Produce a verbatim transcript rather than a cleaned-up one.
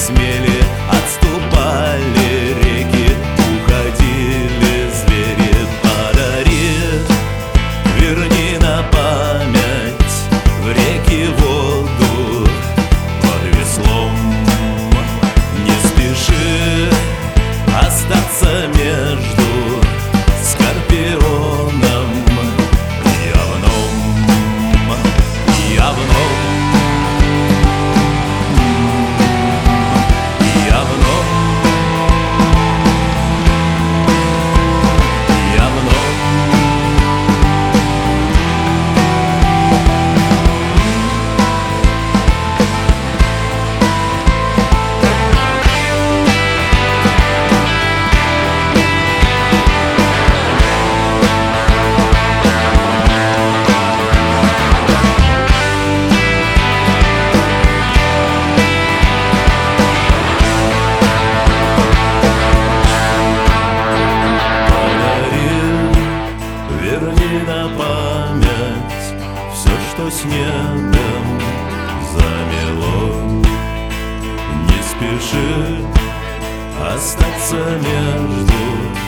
смели, отступали реки, уходили звери. Подари, верни на память в реки воду под веслом. Не спеши остаться между скорпионом и овном, и овном, и овном, и овном. Верни на память все, что снегом замело. Не спеши остаться между